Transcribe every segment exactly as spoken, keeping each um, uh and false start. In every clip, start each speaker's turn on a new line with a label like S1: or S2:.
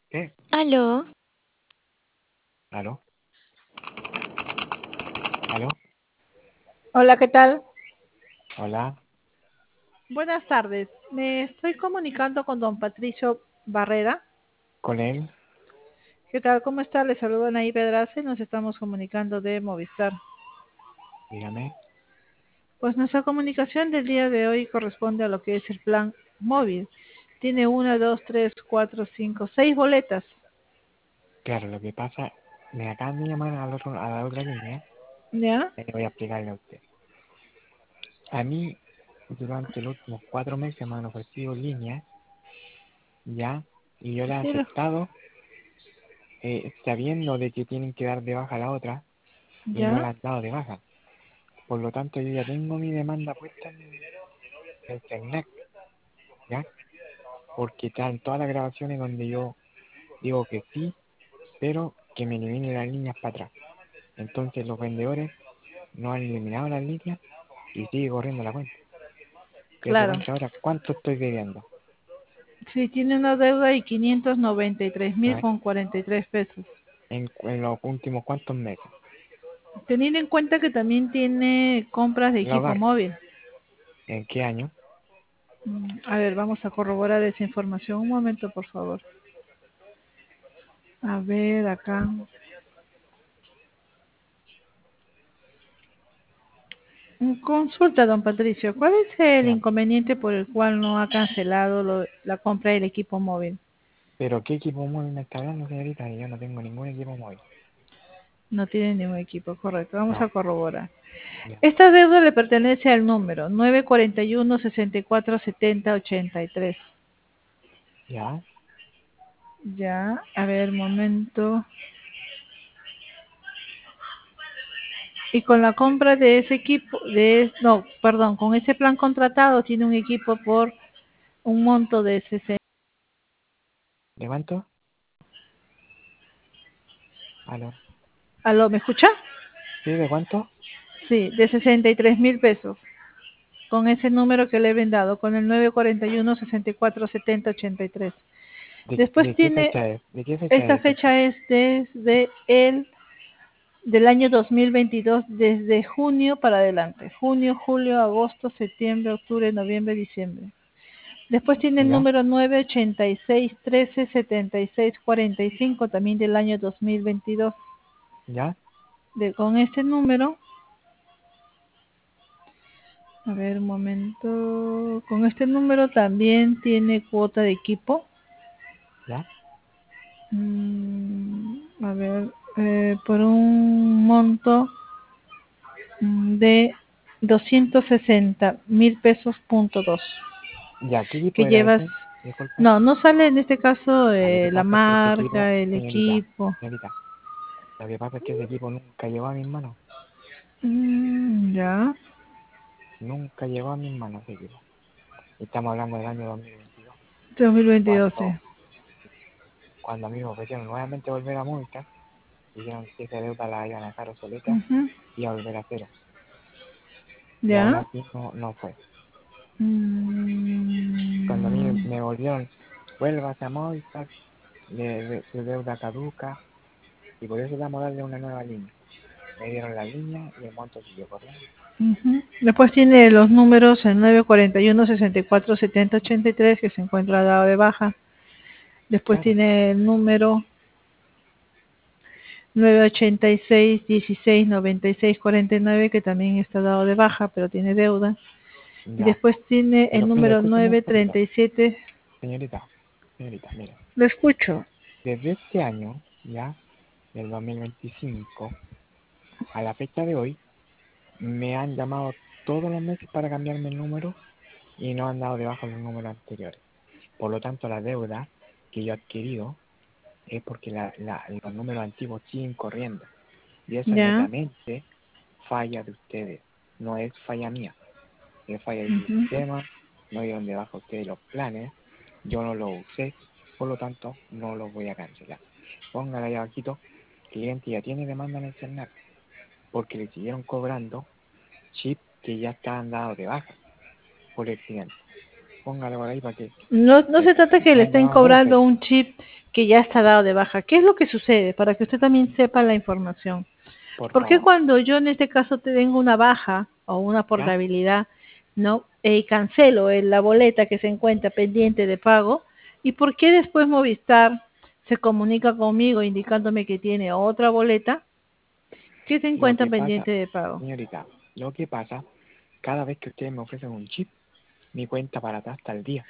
S1: ¿Qué?
S2: Aló,
S1: ¿Aló? ¿Aló?
S3: Hola, ¿qué tal?
S1: Hola,
S3: Buenas tardes. Me estoy comunicando con don Patricio Barrera.
S1: ¿con él?
S3: ¿Qué tal? ¿Cómo está? Le saludo Anaí Pedraza y nos estamos comunicando de Movistar.
S1: Dígame.
S3: Pues nuestra comunicación del día de hoy corresponde a lo que es el plan móvil. Tiene una, dos, tres, cuatro, cinco, seis boletas.
S1: Claro, lo que pasa, me acaban de llamar al otro, a la otra línea
S3: ¿Ya?
S1: y le voy a explicarle a usted. A mí, durante los últimos cuatro meses me han ofrecido líneas, ya, y yo la he
S3: Sí, lo-
S1: aceptado eh, sabiendo de que tienen que dar de baja la otra y no
S3: ¿Ya?
S1: la han dado de baja. Por lo tanto, yo ya tengo mi demanda puesta en el CERNAC, ¿ya? Porque están todas las grabaciones donde yo digo que sí, pero que me eliminen las líneas para atrás. Entonces los vendedores no han eliminado las líneas y sigue corriendo la cuenta. Y eso
S3: Claro.
S1: cuenta ahora, ¿cuánto estoy debiendo?
S3: Sí, tiene una deuda de quinientos noventa y tres
S1: A
S3: mil
S1: ver,
S3: con cuarenta y tres pesos.
S1: en, en los últimos cuántos meses.
S3: Teniendo en cuenta que también tiene compras de
S1: El
S3: equipo
S1: hogar,
S3: móvil.
S1: ¿en qué año?
S3: Mm, A ver, vamos a corroborar esa información. Un momento, por favor. A ver, acá. Mm, Consulta, don Patricio. ¿Cuál es el
S1: Ya.
S3: inconveniente por el cual no ha cancelado lo- la compra del equipo móvil?
S1: Pero ¿qué equipo móvil me está hablando, señorita? Y yo no tengo ningún equipo móvil.
S3: No tiene ningún equipo, correcto. Vamos a
S1: No,
S3: corroborar.
S1: ya.
S3: Esta deuda le pertenece al número nueve cuatro uno, sesenta y cuatro, setenta, ochenta y tres.
S1: ¿Ya?
S3: Ya, a ver, momento. Y con la compra de ese equipo, de no, perdón, con ese plan contratado tiene un equipo por un monto de sesenta.
S1: ¿De cuánto? ¿Aló?
S3: ¿Aló, me escucha?
S1: ¿Sí? ¿De cuánto?
S3: Sí, de sesenta y tres mil pesos. Con ese número que le he brindado, con el nueve cuatro uno, sesenta y cuatro, setenta, ochenta y tres.
S1: ¿De,
S3: Después
S1: de qué
S3: tiene,
S1: fecha es? ¿De qué fecha
S3: esta
S1: es ese equipo?
S3: fecha es desde el del año dos mil veintidós, desde junio para adelante. Junio, julio, agosto, septiembre, octubre, noviembre, diciembre. Después tiene el
S1: ¿Ya?
S3: número nueve ochenta y seis, trece, setenta y seis, cuarenta y cinco, también del año dos mil veintidós.
S1: ¿Ya?
S3: De, con ese número, a ver un momento, con este número también tiene cuota de equipo.
S1: ¿Ya?
S3: Mm, a ver, eh, por un monto mm, de doscientos sesenta mil pesos punto dos,
S1: ¿Ya? ¿Qué equipo
S3: que
S1: era
S3: llevas,
S1: ese? Disculpe.
S3: no, no sale en este caso
S1: Ah, lo que
S3: eh, la
S1: pasa es que ese equipo,
S3: marca, el
S1: señorita,
S3: equipo.
S1: señorita, lo que pasa es que ese equipo nunca llegó a mis manos.
S3: Mm, ya,
S1: Nunca llegó a mis manos ese equipo. Estamos hablando del año dos mil veintidós.
S3: dos mil veintidós, sí.
S1: Cuando, cuando a mí me ofrecieron nuevamente volver a Movistar, dijeron que esa deuda la iban a dejar obsoleta
S3: Ujú,
S1: y a volver a cero. Y aún
S3: ya.
S1: así no, no fue. Cuando a mí
S3: Mm,
S1: me volvieron, vuelvas a Movistar, le, le- su deuda caduca y por eso vamos a darle una nueva línea. Me dieron la línea y el monto siguió corriendo.
S3: ujú. Después tiene los números el nueve cuatro uno, sesenta y cuatro, setenta, ochenta y tres, que se encuentra dado de baja. Después
S1: Claro,
S3: tiene el número nueve ochenta y seis, dieciséis, noventa y seis, cuarenta y nueve, que también está dado de baja, pero tiene deuda. Y
S1: ya.
S3: después tiene el
S1: Pero mire,
S3: número
S1: escúcheme un
S3: nueve treinta
S1: poquito,
S3: y siete.
S1: señorita, señorita, mire.
S3: Lo escucho.
S1: Desde este año, ya, del dos mil veinticinco, a la fecha de hoy, me han llamado todos los meses para cambiarme el número y no han dado de baja los números anteriores. Por lo tanto, la deuda que yo he adquirido es porque la, la- los números antiguos siguen corriendo. Y eso es
S3: Ya.
S1: netamente falla de ustedes, no es falla mía. Es falla del
S3: Ujú.
S1: sistema, no dieron de baja ustedes los planes, yo no los usé, por lo tanto, no los voy a cancelar. Póngale ahí abajito, cliente ya tiene demanda en el CERNAC, porque le siguieron cobrando chip que ya estaban dados de baja por el cliente. Póngale por ahí para que
S3: No, no
S1: eh,
S3: se trata que
S1: me
S3: le
S1: han
S3: estén
S1: llamado dos
S3: cobrando
S1: veces.
S3: un chip que ya está dado de baja. ¿Qué es lo que sucede? Para que usted también sepa la información.
S1: Por
S3: ¿Por qué
S1: favor.
S3: cuando yo en este caso tengo una baja o una
S1: ¿Ya?
S3: portabilidad, no eh, cancelo eh, la boleta que se encuentra pendiente de pago? ¿Y por qué después Movistar se comunica conmigo indicándome que tiene otra boleta que se
S1: Lo
S3: encuentra
S1: que pasa,
S3: pendiente de pago?
S1: señorita, lo que pasa, cada vez que ustedes me ofrecen un chip, mi cuenta para atrás está al día.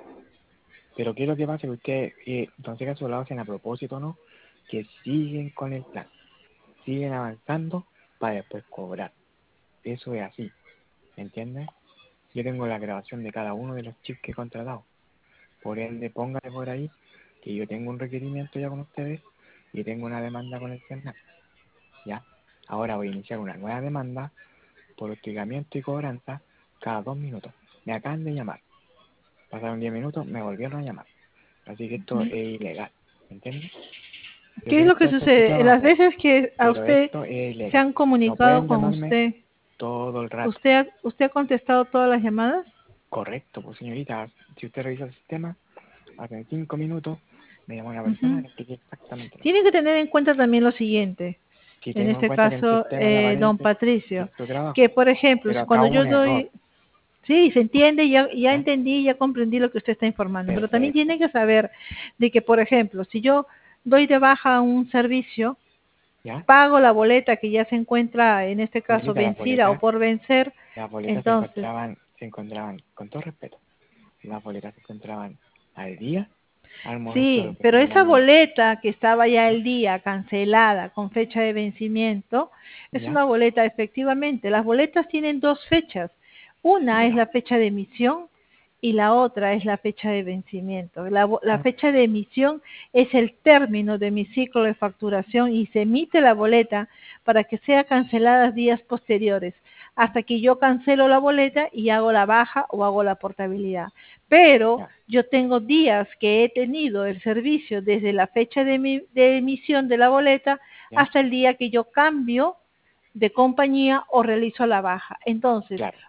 S1: Pero ¿qué es lo que pasa? Que ustedes, eh, entonces caso lo hacen a propósito, ¿no? Que siguen con el plan, siguen avanzando para después cobrar. Eso es así, ¿entiendes? Yo tengo la grabación de cada uno de los chips que he contratado. Por ende, póngale por ahí que yo tengo un requerimiento ya con ustedes y tengo una demanda con el CERNAC. ¿Ya? Ahora voy a iniciar una nueva demanda por hostigamiento y cobranza cada dos minutos. Me acaban de llamar. Pasaron diez minutos, me volvieron a llamar. Así que esto es ilegal, ¿entiendes? Yo
S3: ¿Qué
S1: sé
S3: es
S1: que
S3: lo que
S1: ustedes hacen su
S3: sucede? Las
S1: trabajo,
S3: veces que a
S1: pero
S3: usted
S1: esto es
S3: se
S1: ilegal.
S3: han
S1: No
S3: comunicado
S1: pueden
S3: con
S1: llamarme
S3: usted,
S1: todo el rato.
S3: ¿usted ha, usted ha contestado todas las llamadas?
S1: Correcto, pues señorita, si usted revisa el sistema, hace cinco minutos me llamó una persona y
S3: Uh-huh.
S1: le expliqué exactamente lo
S3: Tiene
S1: mismo.
S3: que tener en cuenta también lo siguiente,
S1: Si
S3: en
S1: tengo en
S3: este
S1: cuenta que en el
S3: caso,
S1: sistema le
S3: eh, don
S1: aparece que
S3: Patricio,
S1: es su trabajo,
S3: que por ejemplo,
S1: pero
S3: si
S1: acá
S3: cuando
S1: hubo
S3: yo
S1: un error,
S3: doy, sí, se entiende, ya, ya
S1: ¿ya?
S3: entendí, ya comprendí lo que usted está informando, pero también
S1: Perfecto,
S3: tiene que saber de que, por ejemplo, si yo doy de baja un servicio,
S1: ¿ya?
S3: pago la boleta que ya se encuentra, en este caso,
S1: Señorita, las
S3: vencida o
S1: boletas,
S3: por vencer,
S1: las boletas se
S3: entonces,
S1: encontraban, se encontraban, con todo respeto, las boletas se encontraban al día al momento de
S3: sí, pero
S1: ofrecerme a
S3: esa
S1: mí,
S3: boleta que estaba ya el día cancelada con fecha de vencimiento es
S1: ¿ya?
S3: una boleta, efectivamente. Las boletas tienen dos fechas. Una es
S1: Ya,
S3: la fecha de emisión y la otra es la fecha de vencimiento. La, bo- la
S1: ah,
S3: fecha de emisión es el término de mi ciclo de facturación y se emite la boleta para que sea cancelada días posteriores, hasta que yo cancelo la boleta y hago la baja o hago la portabilidad. Pero
S1: ya,
S3: yo tengo días que he tenido el servicio desde la fecha de, mi, de emisión de la boleta
S1: ya,
S3: hasta el día que yo cambio de compañía o realizo la baja. Entonces,
S1: claro,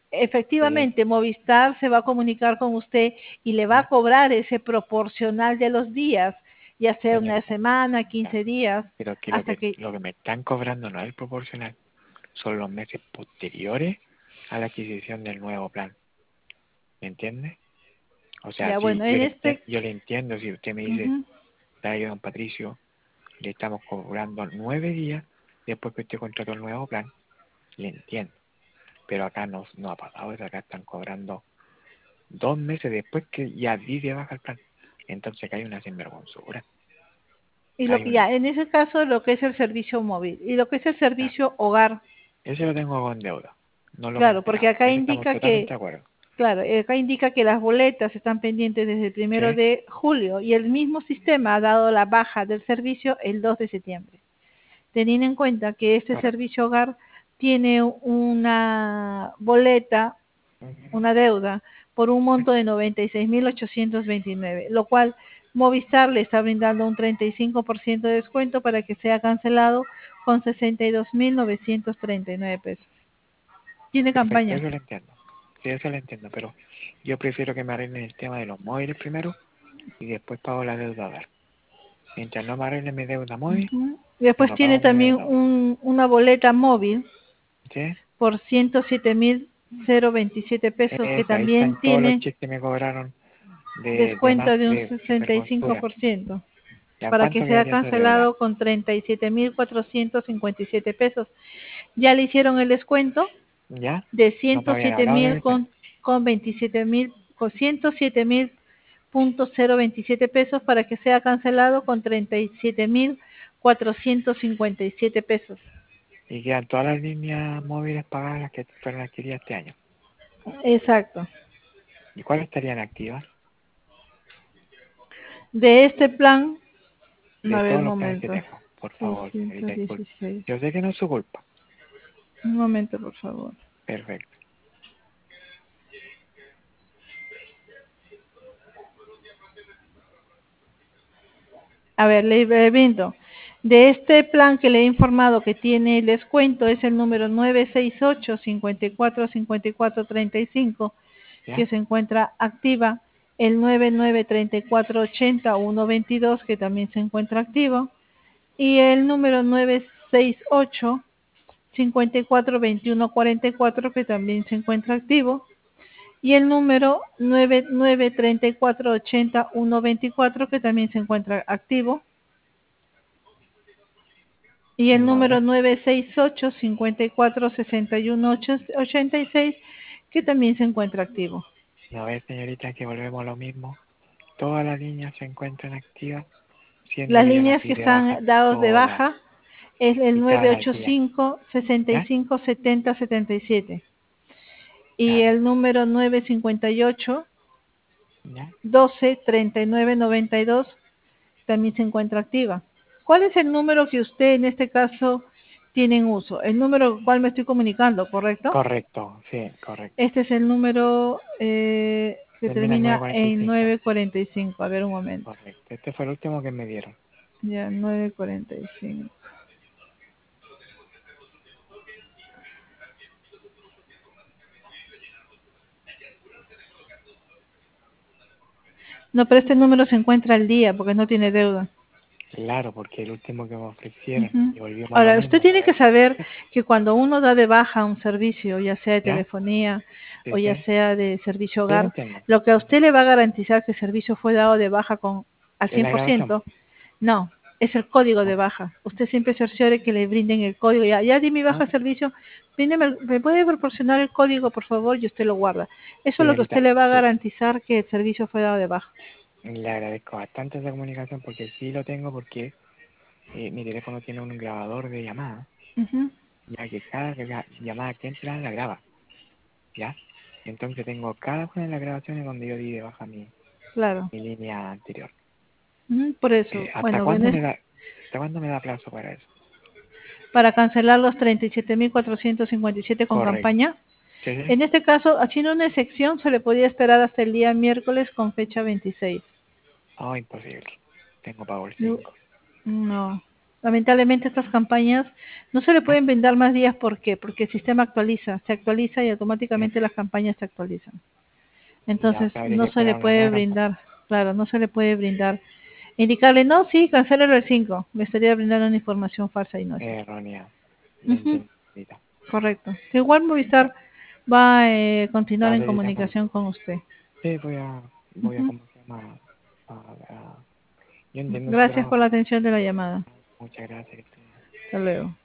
S1: eh,
S3: efectivamente, Movistar se va a comunicar con usted y le va a
S1: ya,
S3: cobrar ese proporcional de los días, ya sea una
S1: señorita,
S3: semana,
S1: ya,
S3: quince días,
S1: pero que lo
S3: hasta
S1: que
S3: que,
S1: lo que me están cobrando no es el proporcional, son los meses posteriores a la adquisición del nuevo plan, ¿me entiende? O sea,
S3: ya
S1: si
S3: bueno,
S1: yo
S3: en
S1: le entiendo,
S3: este,
S1: yo le entiendo si usted me dice,
S3: uh-huh,
S1: "Dale, don Patricio, le estamos cobrando nueve días después que usted contrató el nuevo plan", le entiendo, pero acá no, no ha pasado eso, acá están cobrando dos meses después que ya di de baja el plan, entonces acá hay una sinvergonzura,
S3: y lo
S1: hay
S3: que
S1: una,
S3: ya, en ese caso, lo que es el servicio móvil y lo que es el
S1: ya,
S3: servicio hogar.
S1: ese lo tengo con deuda, no lo
S3: Claro, porque
S1: cancelamos,
S3: acá
S1: ese estamos
S3: indica
S1: totalmente
S3: que,
S1: de acuerdo,
S3: claro, eh, acá indica que las boletas están pendientes desde el
S1: ¿sí?
S3: primero de julio y el mismo sistema ha dado la baja del servicio el dos de septiembre. Teniendo en cuenta que este
S1: Correcto.
S3: servicio hogar tiene una boleta,
S1: Ujú.
S3: una deuda, por un monto de noventa y seis mil ochocientos veintinueve, lo cual Movistar le está brindando un treinta y cinco por ciento de descuento para que sea cancelado con sesenta y dos mil novecientos treinta y nueve pesos. Tiene
S1: Perfecto,
S3: campaña.
S1: eso lo entiendo, sí, eso lo entiendo, pero yo prefiero que me arreglen el tema de los móviles primero y después pago la deuda hogar. Mientras no me arreglen mi deuda móvil,
S3: Ujú.
S1: yo
S3: Después
S1: no
S3: tiene
S1: pago mi
S3: también
S1: deuda hogar.
S3: un, una boleta móvil
S1: ¿Sí?
S3: por ciento siete mil veintisiete pesos que
S1: Esa, ahí
S3: también
S1: están todos los
S3: tiene
S1: cheques que me cobraron de, de más
S3: descuento de un
S1: de
S3: sesenta y cinco
S1: sinvergüenzura.
S3: por ciento
S1: ¿Ya en
S3: para que
S1: cuánto
S3: sea
S1: quedaría sobre ahora?
S3: cancelado con treinta y siete mil cuatrocientos cincuenta y siete pesos. Ya le hicieron el descuento
S1: ¿Ya?
S3: de
S1: No me
S3: ciento
S1: habían
S3: siete
S1: hablado de
S3: mil
S1: ese.
S3: con, con veintisiete mil, con ciento siete mil punto cero veintisiete pesos para que sea cancelado con treinta y siete mil cuatrocientos cincuenta y siete pesos.
S1: Y quedan todas las líneas móviles pagadas las que fueron adquiridas este año.
S3: Exacto.
S1: ¿Y cuáles estarían activas?
S3: De este plan,
S1: De
S3: a ver,
S1: todos
S3: un
S1: los planes que
S3: momento.
S1: tengo. Por favor, señorita,
S3: seiscientos
S1: disculpe.
S3: dieciséis.
S1: Yo sé que no es su culpa.
S3: Un momento, por favor.
S1: Perfecto.
S3: A ver, le brindo. De este plan que le he informado que tiene el descuento es el número nueve seis ocho, cincuenta y cuatro cincuenta y cuatro treinta y cinco, que
S1: ¿Ya?
S3: se encuentra activa. el nueve nueve treinta y cuatro ochenta uno veintidós, que también se encuentra activo, y el número nueve seis ocho cincuenta y cuatro veintiuno cuarenta y cuatro, que también se encuentra activo, y el número nueve nueve treinta y cuatro ochenta uno veinticuatro, que también se encuentra activo, y el número
S1: Vale.
S3: nueve seis ocho cincuenta y cuatro sesenta y uno ochenta y seis, que también se encuentra activo.
S1: A ver, señorita, que volvemos a lo mismo. Todas las líneas se encuentran activas, siendo
S3: Las
S1: que yo las
S3: líneas
S1: di
S3: que
S1: de baja
S3: están dados de
S1: todas.
S3: baja es el
S1: Y
S3: nueve
S1: cada
S3: ocho
S1: día.
S3: cinco sesenta y
S1: ¿Ya?
S3: cinco setenta setenta y siete, y
S1: Claro.
S3: el número nueve cincuenta y ocho
S1: ¿Ya?
S3: doce treinta y nueve noventa y dos también se encuentra activa. ¿Cuál es el número que usted en este caso tiene en uso? El número al cual me estoy comunicando, ¿correcto?
S1: Correcto, sí, correcto.
S3: Este es el número eh, que
S1: Termina en
S3: termina en
S1: nueve cuarenta y cinco.
S3: nueve cuarenta y cinco. A ver un momento.
S1: Correcto. Este fue el último que me dieron.
S3: Ya, nueve cuarenta y cinco. No, pero este número se encuentra al día porque no tiene deuda.
S1: Claro, porque el último que me ofrecieron,
S3: Ujú.
S1: y volvimos a lo
S3: Ahora, usted
S1: mismo,
S3: tiene que
S1: nueve.
S3: saber que cuando uno da de baja un servicio, ya sea de
S1: ¿Ya?
S3: telefonía
S1: Sí,
S3: o ya
S1: sí.
S3: sea de servicio
S1: Sí, lo
S3: hogar,
S1: entiendo.
S3: lo que a
S1: Lo
S3: usted
S1: entiendo.
S3: le va a garantizar que el servicio fue dado de baja con al
S1: ¿Es
S3: cien
S1: la
S3: por
S1: grabación?
S3: ciento, no, es el código de
S1: Ah,
S3: baja. Usted siempre cerciore que le brinden el código. Ya, ya di mi
S1: ah,
S3: baja de servicio, bríndeme el- ¿me puede proporcionar el código, por favor? Y usted lo guarda. Eso es lo que a usted
S1: señorita,
S3: le va a
S1: sí.
S3: garantizar que el servicio fue dado de baja.
S1: Le agradezco bastante esa comunicación porque sí lo tengo porque eh, mi teléfono tiene un grabador de llamadas,
S3: Ujú,
S1: ya que cada gra- llamada que entra la graba, ¿ya? Entonces tengo cada una de las grabaciones donde yo di de baja mi,
S3: claro.
S1: mi línea anterior.
S3: Ujú, por
S1: Eh,
S3: eso,
S1: ¿hasta
S3: bueno, en
S1: cuándo me
S3: es-
S1: da, hasta cuándo me da plazo para eso?
S3: para cancelar los treinta y siete mil cuatrocientos cincuenta y siete con
S1: Correcto.
S3: campaña.
S1: Sí, sí.
S3: En este caso, haciendo una excepción, se le podía esperar hasta el día miércoles con fecha veintiséis.
S1: Oh, imposible. Tengo pago el
S3: No,
S1: cinco.
S3: no. Lamentablemente estas campañas no se le
S1: ¿Ya?
S3: pueden brindar más días. ¿Por qué? Porque el sistema actualiza, se actualiza y
S1: Sí.
S3: automáticamente las campañas se actualizan.
S1: Y
S3: Entonces
S1: ahora habría que
S3: no se le
S1: esperar una
S3: puede
S1: nueva campaña.
S3: brindar, claro, no se le puede brindar. Indicarle, no, sí, cancélelo el cinco. Me estaría brindando una información falsa y no es así.
S1: Errónea. Le
S3: Ujú,
S1: entiendo, señorita.
S3: correcto. Igual Movistar va a eh, continuar
S1: Va a
S3: en
S1: seguir llamando.
S3: comunicación con usted.
S1: Sí, voy a, voy a,
S3: Ujú.
S1: ¿cómo se llama? A- a- yo entiendo su
S3: Gracias por
S1: trabajo.
S3: la atención de la llamada.
S1: Muchas gracias. Que esté bien.
S3: Hasta luego.